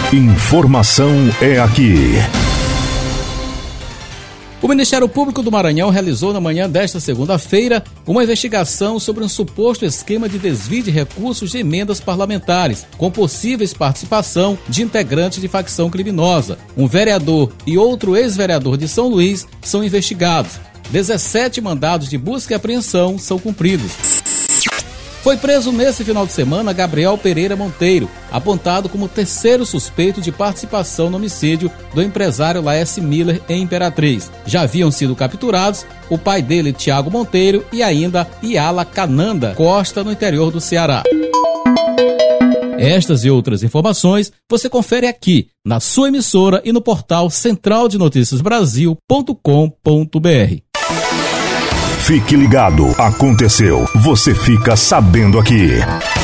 Informação é aqui. O Ministério Público do Maranhão realizou na manhã desta segunda-feira uma investigação sobre um suposto esquema de desvio de recursos de emendas parlamentares, com possíveis participação de integrantes de facção criminosa. Um vereador e outro ex-vereador de São Luís são investigados. 17 mandados de busca e apreensão são cumpridos. Foi preso nesse final de semana Gabriel Pereira Monteiro, apontado como terceiro suspeito de participação no homicídio do empresário Laércio Miller em Imperatriz. Já haviam sido capturados o pai dele, Tiago Monteiro, e ainda Iala Cananda Costa, no interior do Ceará. Estas e outras informações você confere aqui, na sua emissora e no portal centraldenoticiasbrasil.com.br. Fique ligado, aconteceu, você fica sabendo aqui.